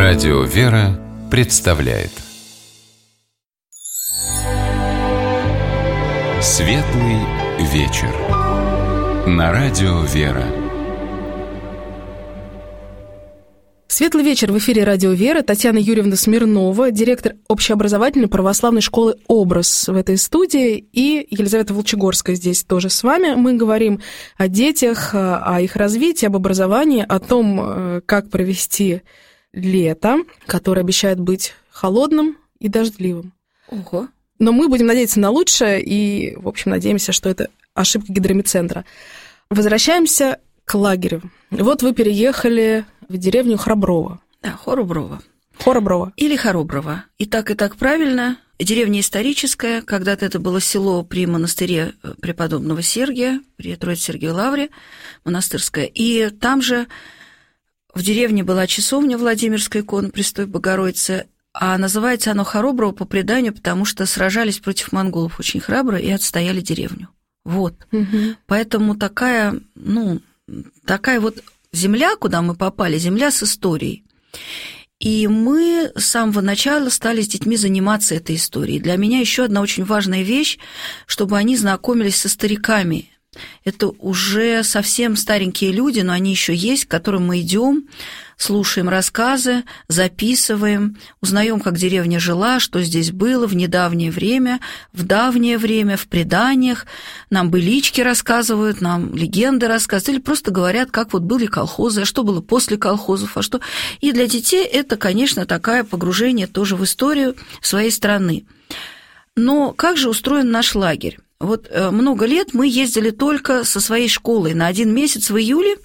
Радио «Вера» представляет Светлый вечер на Радио «Вера». Светлый вечер в эфире Радио «Вера». Татьяна Юрьевна Смирнова, директор общеобразовательной православной школы «Образ» в этой студии, и Елизавета Волчегорская здесь тоже с вами. Мы говорим о детях, о их развитии, об образовании, о том, как провести лето, которое обещает быть холодным и дождливым. Ого. Но мы будем надеяться на лучшее и, в общем, надеемся, что это ошибка гидромедцентра. Возвращаемся к лагерю. Вот вы переехали в деревню Храброво. Да, Хороброво. Хороброво. Или Хороброво. И так правильно. Деревня историческая. Когда-то это было село при монастыре преподобного Сергия, при Троице-Сергиевой Лавре, монастырское. И там же в деревне была часовня Владимирской иконы Престой Богородицы, а называется оно Хороброво по преданию, потому что сражались против монголов очень храбро и отстояли деревню. Вот. Угу. Поэтому такая вот земля, куда мы попали, земля с историей. И мы с самого начала стали с детьми заниматься этой историей. Для меня еще одна очень важная вещь, чтобы они знакомились со стариками. Это уже совсем старенькие люди, но они еще есть, к которым мы идем, слушаем рассказы, записываем, узнаем, как деревня жила, что здесь было в недавнее время, в давнее время, в преданиях. Нам былички рассказывают, нам легенды рассказывают, или просто говорят, как вот были колхозы, а что было после колхозов, а что... И для детей это, конечно, такое погружение тоже в историю своей страны. Но как же устроен наш лагерь? Вот много лет мы ездили только со своей школой на 1 месяц в июле,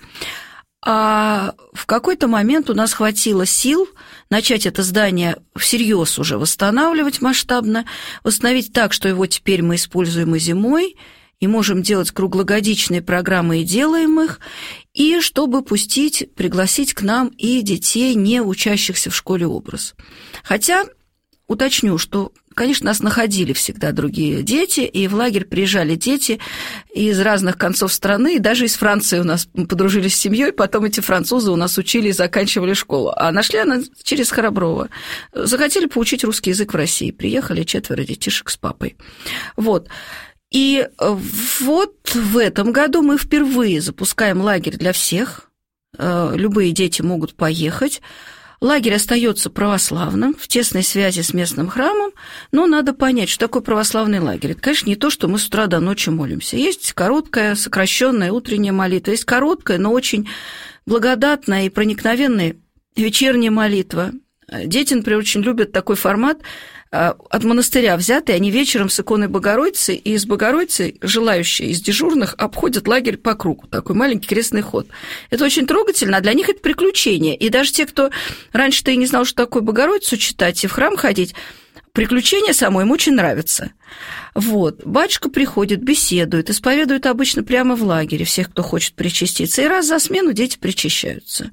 а в какой-то момент у нас хватило сил начать это здание всерьез уже восстанавливать масштабно, восстановить так, что его теперь мы используем и зимой, и можем делать круглогодичные программы, и делаем их, и чтобы пригласить к нам и детей, не учащихся в школе «Образ». Хотя уточню, что, конечно, нас находили всегда другие дети, и в лагерь приезжали дети из разных концов страны, и даже из Франции у нас подружились с семьей, потом эти французы у нас учили и заканчивали школу. А нашли нас через Хороброво. Захотели поучить русский язык в России. Приехали 4 детишек с папой. Вот. И вот в этом году мы впервые запускаем лагерь для всех. Любые дети могут поехать. Лагерь остается православным, в тесной связи с местным храмом, но надо понять, что такое православный лагерь. Это, конечно, не то, что мы с утра до ночи молимся. Есть короткая, сокращенная утренняя молитва, есть короткая, но очень благодатная и проникновенная вечерняя молитва. Дети, например, очень любят такой формат, от монастыря взятый, они вечером с иконой Богородицы, и с Богородицей желающие из дежурных обходят лагерь по кругу, такой маленький крестный ход. Это очень трогательно, а для них это приключение. И даже те, кто раньше-то и не знал, что такое Богородицу читать и в храм ходить, приключение само им очень нравится. Вот. Батюшка приходит, беседует, исповедует обычно прямо в лагере всех, кто хочет причаститься, и раз за смену дети причащаются.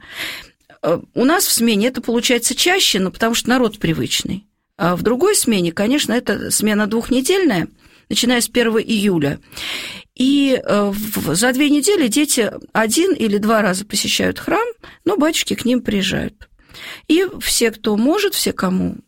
У нас в смене это получается чаще, но потому что народ привычный. А в другой смене, конечно, это смена 2-недельная, начиная с 1 июля. И за 2 недели дети 1 или 2 раза посещают храм, но батюшки к ним приезжают. И все, кто может, все, кому,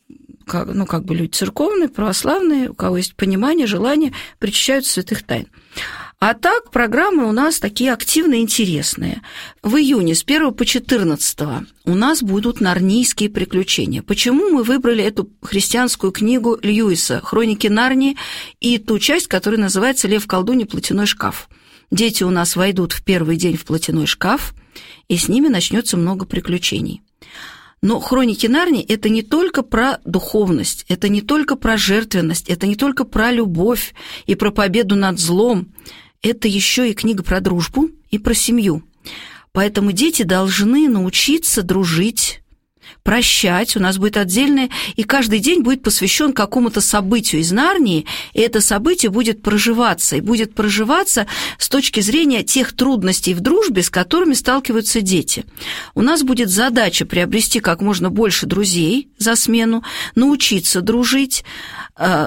люди церковные, православные, у кого есть понимание, желание, причащаются святых тайн. А так программы у нас такие активные, интересные. В июне с 1 по 14 у нас будут нарнийские приключения. Почему мы выбрали эту христианскую книгу Льюиса «Хроники Нарнии» и ту часть, которая называется «Лев колдунья. Платяной шкаф»? Дети у нас войдут в первый день в платяной шкаф, и с ними начнется много приключений. Но «Хроники Нарнии» – это не только про духовность, это не только про жертвенность, это не только про любовь и про победу над злом. Это еще и книга про дружбу и про семью. Поэтому дети должны научиться дружить, прощать. У нас будет отдельное, и каждый день будет посвящен какому-то событию из Нарнии, и это событие будет проживаться, и будет проживаться с точки зрения тех трудностей в дружбе, с которыми сталкиваются дети. У нас будет задача приобрести как можно больше друзей за смену, научиться дружить,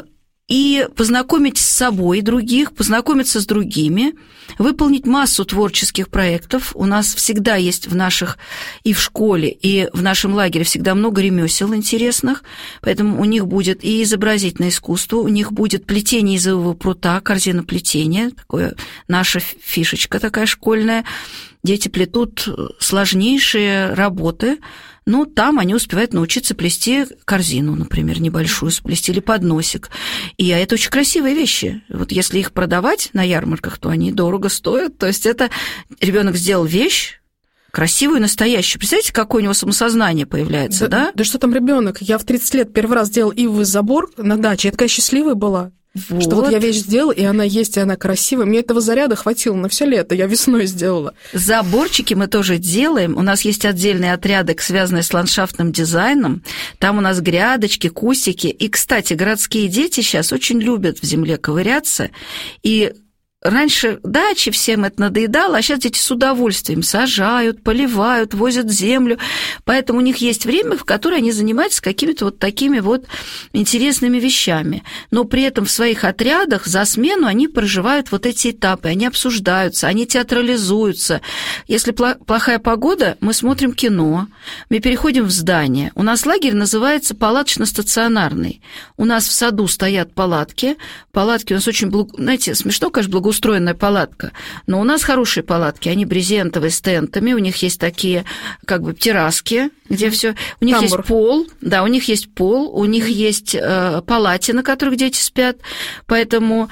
и познакомить с собой других, познакомиться с другими, выполнить массу творческих проектов. У нас всегда есть и в школе, и в нашем лагере всегда много ремесел интересных, поэтому у них будет и изобразительное искусство, у них будет плетение из ивового прута, корзиноплетение, такое наша фишечка такая школьная. Дети плетут сложнейшие работы, но там они успевают научиться плести корзину, например, небольшую, сплести или подносик. И это очень красивые вещи. Вот если их продавать на ярмарках, то они дорого стоят. То есть это ребенок сделал вещь красивую, настоящую. Представляете, какое у него самосознание появляется, да? Да что там ребенок? Я в 30 лет первый раз делал ивовый забор на даче. Я такая счастливая была. Вот. Что вот я вещь сделала, и она есть, и она красивая. Мне этого заряда хватило на все лето. Я весной сделала. Заборчики мы тоже делаем. У нас есть отдельные отряды, связанные с ландшафтным дизайном. Там у нас грядочки, кустики. И, кстати, городские дети сейчас очень любят в земле ковыряться. И раньше дачи всем это надоедало, а сейчас дети с удовольствием сажают, поливают, возят землю. Поэтому у них есть время, в которое они занимаются какими-то вот такими вот интересными вещами. Но при этом в своих отрядах за смену они проживают вот эти этапы, они обсуждаются, они театрализуются. Если плохая погода, мы смотрим кино, мы переходим в здание. У нас лагерь называется палаточно-стационарный. У нас в саду стоят палатки. Палатки у нас очень, знаете, смешно, конечно, благоустроенная палатка, но у нас хорошие палатки, они брезентовые, с тентами, у них есть такие, как бы, терраски, где все, у них есть пол, да, у них есть пол, у них есть палати, на которых дети спят, поэтому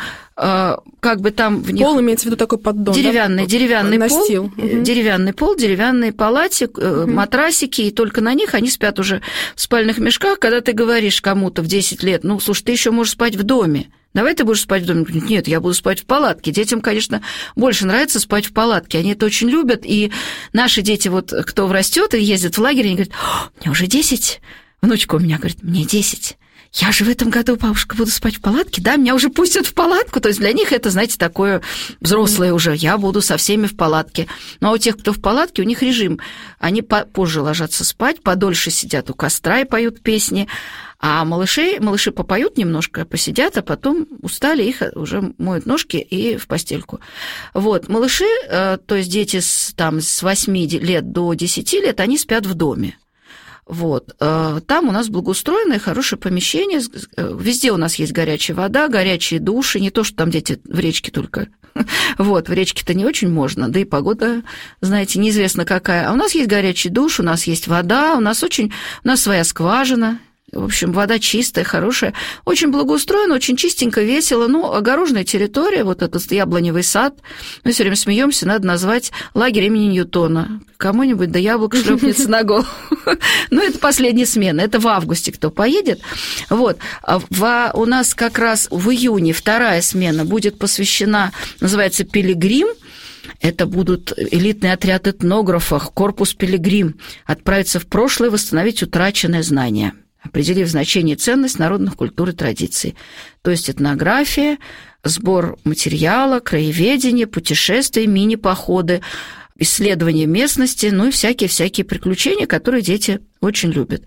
как бы там в них... Пол имеется в виду такой поддон, деревянный настил. Деревянный пол, деревянные палати, матрасики, и только на них они спят уже в спальных мешках. Когда ты говоришь кому-то в 10 лет, ну, слушай, ты еще можешь спать в доме, давай ты будешь спать в доме. Нет, я буду спать в палатке. Детям, конечно, больше нравится спать в палатке. Они это очень любят. И наши дети, вот кто растет и ездит в лагерь, они говорят: мне уже 10. Внучка у меня говорит: мне 10. Я же в этом году, бабушка, буду спать в палатке, да, меня уже пустят в палатку. То есть для них это, знаете, такое взрослое уже. Я буду со всеми в палатке. Ну, а у тех, кто в палатке, у них режим. Они позже ложатся спать, подольше сидят у костра и поют песни. А малыши попоют немножко, посидят, а потом устали, их уже моют ножки и в постельку. Вот, малыши, то есть дети с 8 лет до 10 лет, они спят в доме. Вот, там у нас благоустроенное, хорошее помещение, везде у нас есть горячая вода, горячие души, не то, что там дети в речке только. Вот, в речке-то не очень можно, да и погода, знаете, неизвестно какая. А у нас есть горячий душ, у нас есть вода, у нас своя скважина. В общем, вода чистая, хорошая, очень благоустроена, очень чистенько, весело. Ну, огороженная территория, вот этот яблоневый сад. Мы все время смеемся, надо назвать лагерь имени Ньютона. Кому-нибудь да яблоко шлепнется на голову. Ну, это последняя смена, это в августе кто поедет. Вот, у нас как раз в июне вторая смена будет посвящена, называется «Пилигрим». Это будут элитный отряд этнографов, корпус «Пилигрим», отправиться в прошлое, восстановить утраченное знание, определив значение и ценность народных культур и традиций. То есть этнография, сбор материала, краеведение, путешествия, мини-походы, исследование местности, ну и всякие приключения, которые дети очень любят.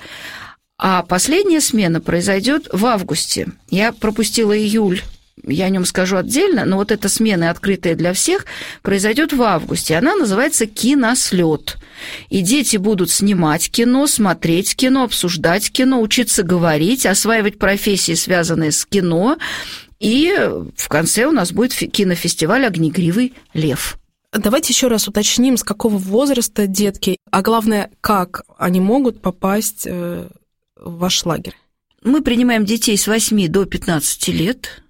А последняя смена произойдет в августе. Я пропустила июль, я о нем скажу отдельно, но вот эта смена, открытая для всех, произойдет в августе. Она называется «Кинослет». И дети будут снимать кино, смотреть кино, обсуждать кино, учиться говорить, осваивать профессии, связанные с кино. И в конце у нас будет кинофестиваль «Огнегривый лев». Давайте еще раз уточним, с какого возраста детки, а главное, как они могут попасть в ваш лагерь. Мы принимаем детей с 8 до 15 лет.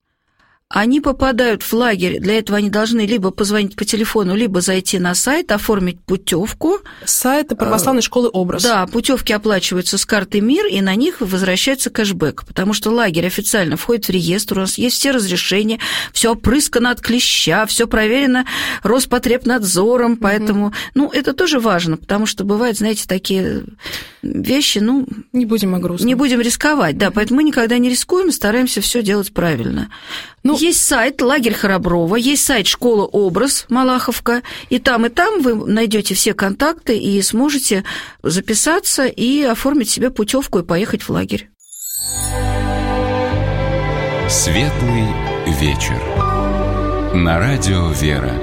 Они попадают в лагерь, для этого они должны либо позвонить по телефону, либо зайти на сайт, оформить путевку. Сайт православной школы «Образ». Да, путевки оплачиваются с карты МИР, и на них возвращается кэшбэк, потому что лагерь официально входит в реестр, у нас есть все разрешения, все опрыскано от клеща, все проверено Роспотребнадзором, поэтому, это тоже важно, потому что бывают, знаете, такие вещи, не будем о грустном. Не будем рисковать, да, поэтому мы никогда не рискуем, стараемся все делать правильно. Есть сайт «Лагерь Храброва», есть сайт «Школа Образ» Малаховка, и там вы найдете все контакты и сможете записаться и оформить себе путевку и поехать в лагерь. Светлый вечер. На радио «Вера».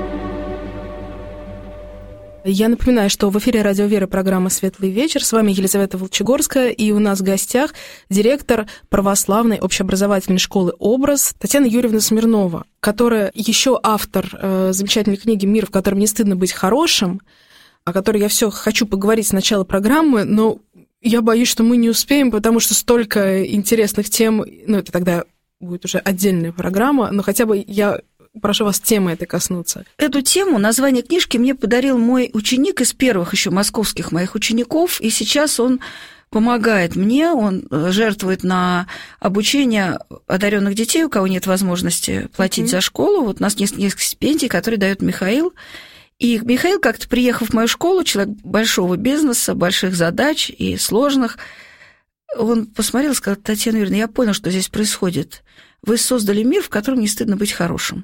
Я напоминаю, что в эфире радио «Вера» программа «Светлый вечер». С вами Елизавета Волчегорская, и у нас в гостях директор православной общеобразовательной школы «Образ» Татьяна Юрьевна Смирнова, которая еще автор замечательной книги «Мир, в котором не стыдно быть хорошим», о которой я все хочу поговорить с начала программы, но я боюсь, что мы не успеем, потому что столько интересных тем, это тогда будет уже отдельная программа, но хотя бы я прошу вас темы этой коснуться. Эту тему, название книжки мне подарил мой ученик из первых еще московских моих учеников, и сейчас он помогает мне, он жертвует на обучение одаренных детей, у кого нет возможности платить за школу. Вот у нас есть несколько стипендий, которые дает Михаил. И Михаил, как-то приехав в мою школу, человек большого бизнеса, больших задач и сложных, он посмотрел и сказал: Татьяна Юрьевна, я понял, что здесь происходит. Вы создали мир, в котором не стыдно быть хорошим.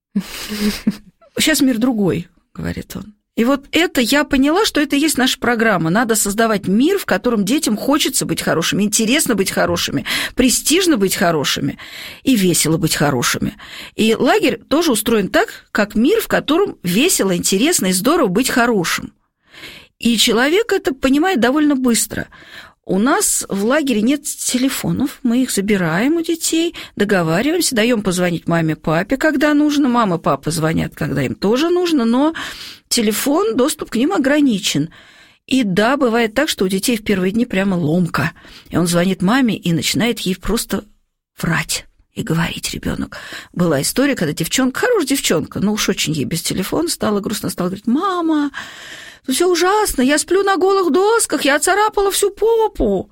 Сейчас мир другой, говорит он. И вот это я поняла, что это и есть наша программа. Надо создавать мир, в котором детям хочется быть хорошими, интересно быть хорошими, престижно быть хорошими и весело быть хорошими. И лагерь тоже устроен так, как мир, в котором весело, интересно и здорово быть хорошим. И человек это понимает довольно быстро. У нас в лагере нет телефонов, мы их забираем у детей, договариваемся, даем позвонить маме, папе, когда нужно, мама, папа звонят, когда им тоже нужно, но телефон, доступ к ним ограничен. И да, бывает так, что у детей в первые дни прямо ломка, и он звонит маме и начинает ей просто врать и говорить ребенок. Была история, когда девчонка, хорошая девчонка, но уж очень ей без телефона стало грустно, стала говорить: мама, все ужасно, я сплю на голых досках, я оцарапала всю попу.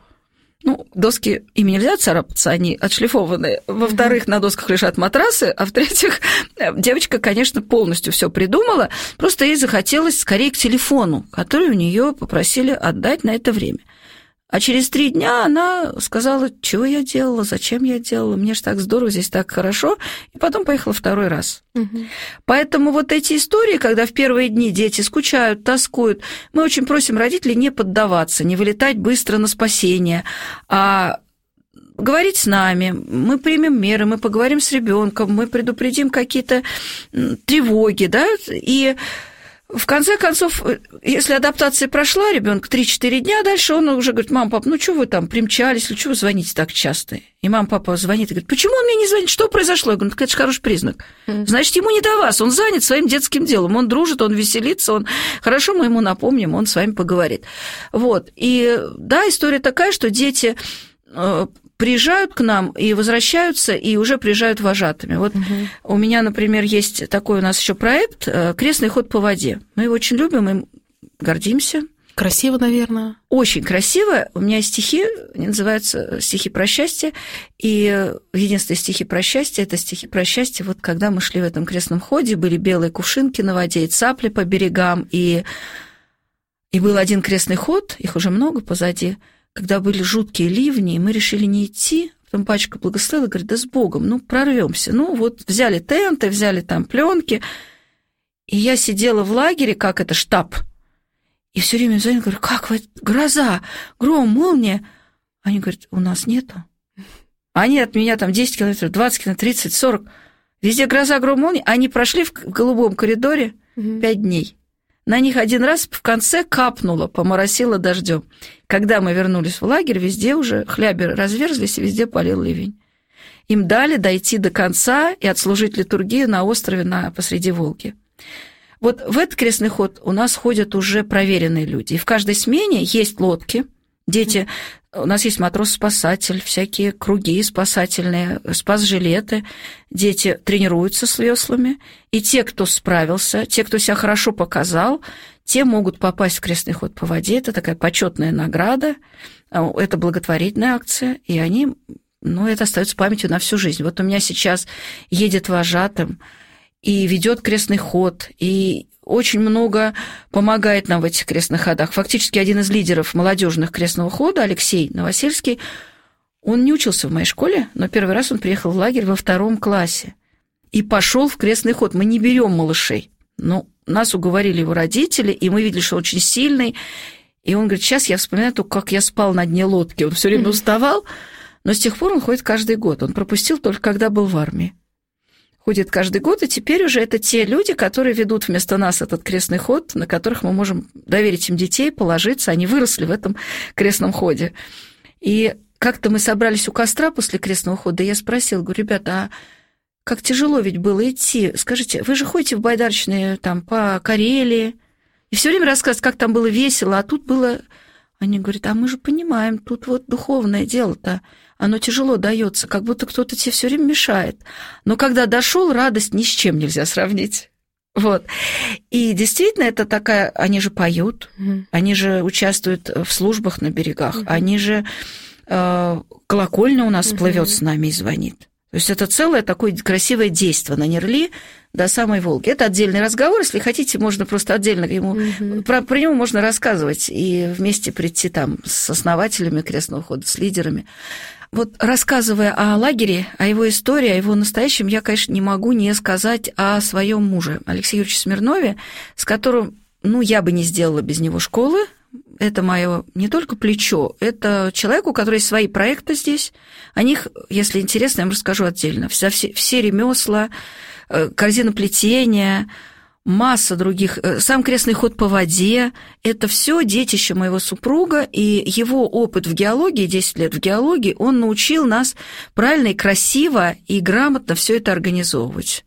Доски, ими нельзя царапаться, они отшлифованные. Во-вторых, на досках лежат матрасы, а в-третьих, девочка, конечно, полностью все придумала, просто ей захотелось скорее к телефону, который у нее попросили отдать на это время. А через 3 дня она сказала: чего я делала, зачем я делала, мне же так здорово, здесь так хорошо, и потом поехала 2-й раз. Поэтому вот эти истории, когда в первые дни дети скучают, тоскуют, мы очень просим родителей не поддаваться, не вылетать быстро на спасение, а говорить с нами, мы примем меры, мы поговорим с ребенком, мы предупредим какие-то тревоги, да, и в конце концов, если адаптация прошла, ребенок 3-4 дня, дальше он уже говорит: мам, пап, что вы там примчались, или что вы звоните так часто? И мама, папа звонит и говорит: почему он мне не звонит, что произошло? Я говорю: это же хороший признак. Значит, ему не до вас, он занят своим детским делом, он дружит, он веселится, он... Хорошо, мы ему напомним, он с вами поговорит. Вот, и да, история такая, что дети приезжают к нам и возвращаются, и уже приезжают вожатыми. Вот у меня, например, есть такой у нас еще проект «Крестный ход по воде». Мы его очень любим, им гордимся. Красиво, наверное. Очень красиво. У меня есть стихи, они называются «Стихи про счастье», и единственные стихи про счастье – это стихи про счастье. Вот когда мы шли в этом крестном ходе, были белые кувшинки на воде, и цапли по берегам, и был один крестный ход, их уже много позади, когда были жуткие ливни, и мы решили не идти. Потом пачка благословила, говорит: да с Богом, прорвемся. Вот взяли тенты, взяли там пленки. И я сидела в лагере, как это, штаб, и все время звонила, говорю: как вы, гроза, гром, молния. Они говорят: у нас нету. Они от меня там 10 километров, 20 километров, 30, 40. Везде гроза, гром, молния. Они прошли в голубом коридоре 5 дней. На них один раз в конце капнуло, поморосило дождем. Когда мы вернулись в лагерь, везде уже хляби разверзлись, и везде полил ливень. Им дали дойти до конца и отслужить литургию на острове посреди Волги. Вот в этот крестный ход у нас ходят уже проверенные люди. И в каждой смене есть лодки. Дети, у нас есть матрос-спасатель, всякие круги спасательные, спас-жилеты. Дети тренируются с веслами. И те, кто справился, те, кто себя хорошо показал, те могут попасть в крестный ход по воде. Это такая почетная награда, это благотворительная акция, и они, это остается памятью на всю жизнь. Вот у меня сейчас едет вожатым и ведет крестный ход, и очень много помогает нам в этих крестных ходах. Фактически один из лидеров молодежных крестного хода, Алексей Новосельский, он не учился в моей школе, но первый раз он приехал в лагерь во 2 классе и пошел в крестный ход. Мы не берем малышей. Нас уговорили его родители, и мы видели, что он очень сильный. И он говорит: сейчас я вспоминаю только, как я спал на дне лодки. Он все время уставал, но с тех пор он ходит каждый год. Он пропустил только когда был в армии. Ходит каждый год, и теперь уже это те люди, которые ведут вместо нас этот крестный ход, на которых мы можем доверить им детей, положиться. Они выросли в этом крестном ходе. И как-то мы собрались у костра после крестного хода, и я спросила, говорю, ребята, а как тяжело ведь было идти. Скажите, вы же ходите в байдарочные там по Карелии, и все время рассказывают, как там было весело, а тут было... Они говорят, а мы же понимаем, тут вот духовное дело-то, оно тяжело дается, как будто кто-то тебе все время мешает. Но когда дошел, радость ни с чем нельзя сравнить. Вот. И действительно, это такая... Они же поют, они же участвуют в службах на берегах, они же... колокольня у нас плывет с нами и звонит. То есть это целое такое красивое действие на Нерли до самой Волги. Это отдельный разговор, если хотите, можно просто отдельно ему... Про него можно рассказывать и вместе прийти там с основателями крестного хода, с лидерами. Вот рассказывая о лагере, о его истории, о его настоящем, я, конечно, не могу не сказать о своем муже, Алексее Юрьевиче Смирнове, с которым, я бы не сделала без него школы. Это мое не только плечо, это человек, у которого есть свои проекты здесь. О них, если интересно, я вам расскажу отдельно. Все ремесла, корзиноплетение, масса других. Сам крестный ход по воде – это все детище моего супруга, и его опыт в геологии, 10 лет в геологии, он научил нас правильно и красиво и грамотно все это организовывать.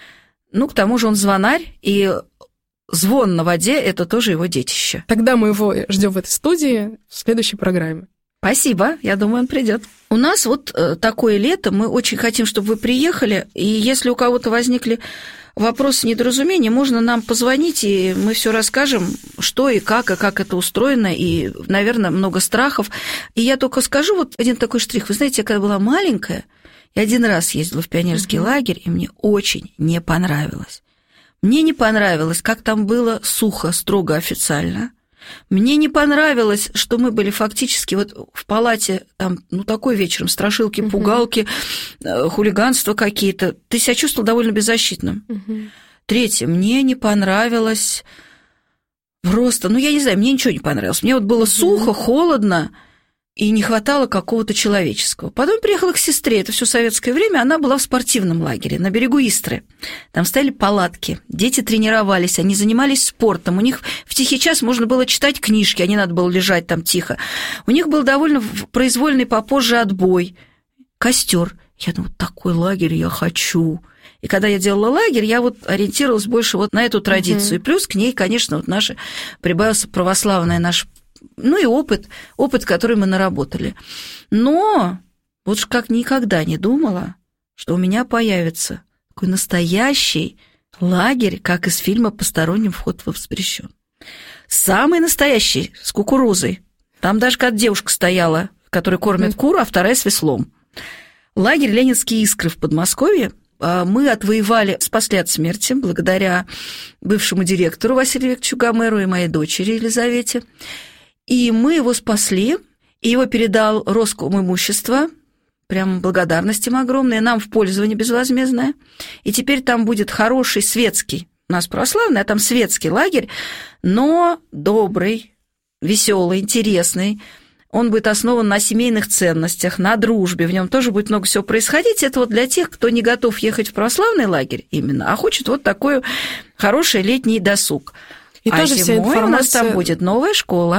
К тому же он звонарь, и звон на воде – это тоже его детище. Тогда мы его ждем в этой студии в следующей программе. Спасибо, я думаю, он придет. У нас вот такое лето, мы очень хотим, чтобы вы приехали, и если у кого-то возникли вопросы, недоразумения, можно нам позвонить, и мы все расскажем, что и как это устроено, и, наверное, много страхов. И я только скажу вот один такой штрих. Вы знаете, я когда была маленькая, я один раз ездила в пионерский лагерь, и мне очень не понравилось. Мне не понравилось, как там было сухо, строго, официально. Мне не понравилось, что мы были фактически вот в палате, там, такой вечером, страшилки, пугалки, хулиганства какие-то. Ты себя чувствовал довольно беззащитным. Третье, мне не понравилось просто, я не знаю, мне ничего не понравилось. Мне вот было сухо, холодно, и не хватало какого-то человеческого. Потом приехала к сестре, это все советское время, она была в спортивном лагере на берегу Истры. Там стояли палатки, дети тренировались, они занимались спортом, у них в тихий час можно было читать книжки, а не надо было лежать там тихо. У них был довольно произвольный попозже отбой, костер. Я думаю, такой лагерь я хочу. И когда я делала лагерь, я вот ориентировалась больше вот на эту традицию. И плюс к ней, конечно, вот прибавился православная наша и опыт, который мы наработали. Но вот как никогда не думала, что у меня появится такой настоящий лагерь, как из фильма «Посторонним вход воспрещен». Самый настоящий, с кукурузой. Там даже как девушка стояла, которая кормит кур, а вторая с веслом. Лагерь «Ленинские искры» в Подмосковье. Мы отвоевали, спасли от смерти благодаря бывшему директору Василию Викторовичу Гомеру и моей дочери Елизавете. И мы его спасли, и его передал Роскомимущество, прям благодарность им огромная, нам в пользование безвозмездное. И теперь там будет хороший светский, у нас православный, а там светский лагерь, но добрый, веселый, интересный. Он будет основан на семейных ценностях, на дружбе, в нем тоже будет много всего происходить. Это вот для тех, кто не готов ехать в православный лагерь именно, а хочет вот такой хороший летний досуг. И тоже зимой у нас там будет новая школа.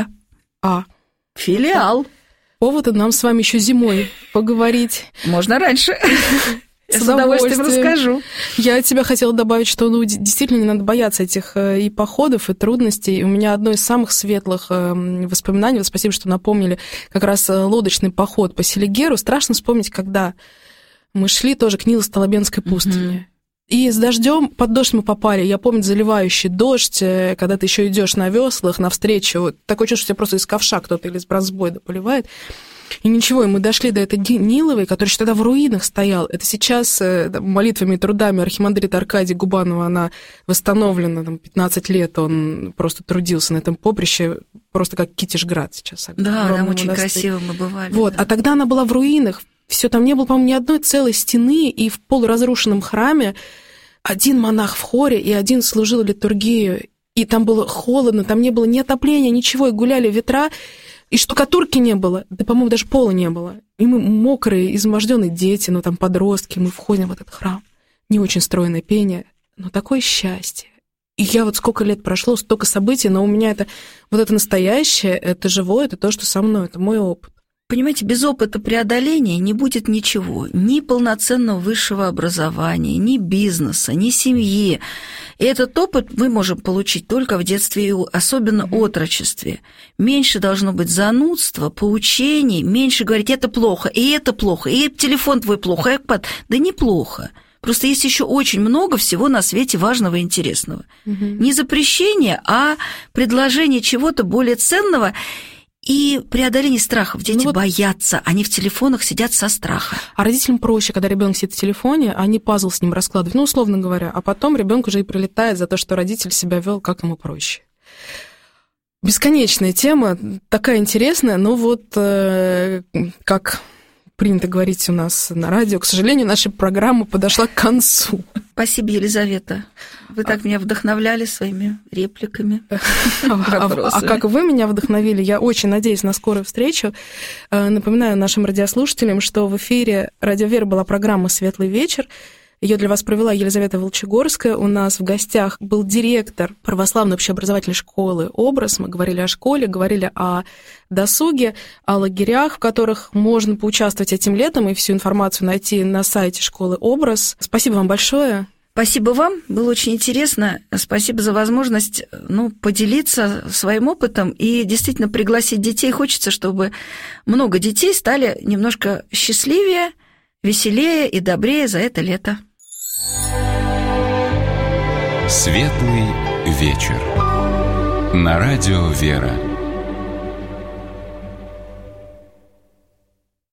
Филиал. Повод нам с вами еще зимой поговорить. Можно раньше. Я с удовольствием расскажу. Я от тебя хотела добавить, что действительно не надо бояться этих и походов, и трудностей. У меня одно из самых светлых воспоминаний, спасибо, что напомнили, как раз лодочный поход по Селигеру. Страшно вспомнить, когда мы шли тоже к Нило-Столобенской пустыне. И с дождем, под дождь мы попали, я помню, заливающий дождь, когда ты еще идешь на веслах навстречу, такое чувство, что тебя просто из ковша кто-то или из бронзбойда поливает. И ничего, и мы дошли до этой Ниловой, которая еще тогда в руинах стоял. Это сейчас молитвами и трудами архимандрита Аркадия Губанова она восстановлена, 15 лет он просто трудился на этом поприще, просто как Китежград сейчас. Да, там очень красиво мы бывали. Вот, да. А тогда она была в руинах. Все, там не было, по-моему, ни одной целой стены, и в полуразрушенном храме один монах в хоре, и один служил литургию, и там было холодно, там не было ни отопления, ничего, и гуляли ветра. И штукатурки не было, да, по-моему, даже пола не было. И мы мокрые, изможденные дети, ну, там, подростки, мы входим в этот храм. Не очень стройное пение, но такое счастье. И я вот сколько лет прошло, столько событий, но у меня это вот это настоящее, это живое, это то, что со мной, это мой опыт. Понимаете, без опыта преодоления не будет ничего, ни полноценного высшего образования, ни бизнеса, ни семьи. И этот опыт мы можем получить только в детстве и особенно отрочестве. Меньше должно быть занудства, поучений, меньше говорить «это плохо», и телефон твой плохо, и iPad. Да неплохо. Просто есть еще очень много всего на свете важного и интересного. Не запрещение, а предложение чего-то более ценного и преодоление страхов. Дети боятся, они в телефонах сидят со страха. А родителям проще, когда ребенок сидит в телефоне, они пазл с ним раскладывают, ну, условно говоря, а потом ребенок уже и прилетает за то, что родитель себя вел, как ему проще. Бесконечная тема, такая интересная, но вот как принято говорить у нас на радио, к сожалению, наша программа подошла к концу. Спасибо, Елизавета. Вы так меня вдохновляли своими репликами. А как вы меня вдохновили, я очень надеюсь на скорую встречу. Напоминаю нашим радиослушателям, что в эфире «Радио Вера» была программа «Светлый вечер». Ее для вас провела Елизавета Волчегорская. У нас в гостях был директор православной общеобразовательной школы «Образ». Мы говорили о школе, говорили о досуге, о лагерях, в которых можно поучаствовать этим летом, и всю информацию найти на сайте школы «Образ». Спасибо вам большое. Спасибо вам, было очень интересно. Спасибо за возможность поделиться своим опытом и действительно пригласить детей. Хочется, чтобы много детей стали немножко счастливее, веселее и добрее за это лето. Светлый вечер. На радио «Вера».